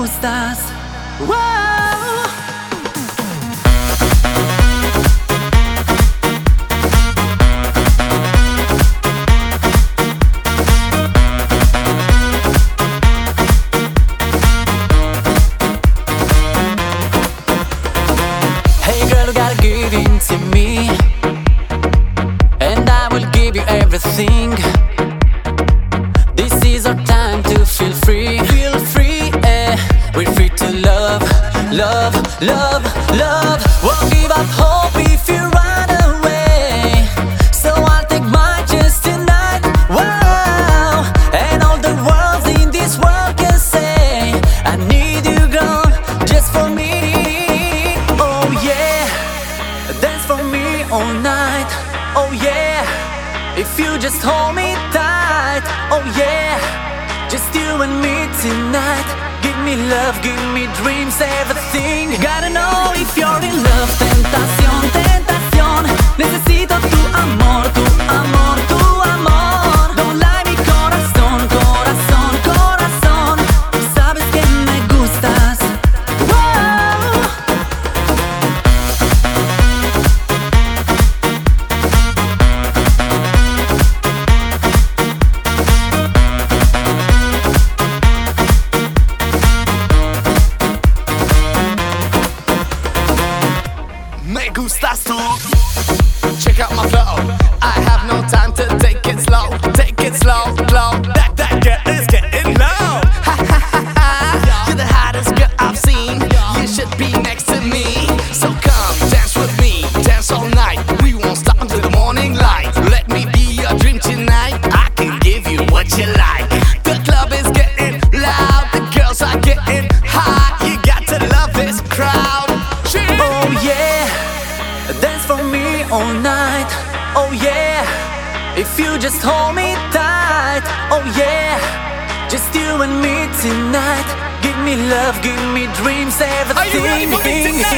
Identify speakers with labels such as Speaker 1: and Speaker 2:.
Speaker 1: gustas. Wow. Hey girl, you gotta give in to me, and I will give you everything. This is our time to feel free, yeah. We're free to love, love, love, love. Won't give up hope if you run away, so I'll take my chance tonight. Wow. And all the words in this world can say, I need you, girl, just for me. Oh yeah, dance for me all night. Oh yeah, if you just hold me tight. Oh yeah, just you and me tonight. Give me love, give me dreams, everything. Gotta know if you're in love. Tentación, tentación. Necesito tu amor, tu amor, tu amor. Don't lie, mi corazón, corazón, corazón. Sabes que me gustas. Wow.
Speaker 2: Me gustas tú. Check out my flow. I have no time to take it slow. Take it slow, slow. That girl is getting low. Ha ha ha ha. You're the hottest girl I've seen. You should be next to me. So come dance with me. Dance all night. We won't stop until the morning light. Let me be your dream tonight. I can give you what you like. The club is getting loud. The girls are getting hot. You got to love this crowd.
Speaker 1: Oh yeah, dance for me all night. Oh yeah, if you just hold me tight. Oh yeah, just you and me tonight. Give me love, give me dreams, everything.
Speaker 2: Are you ready for me tonight?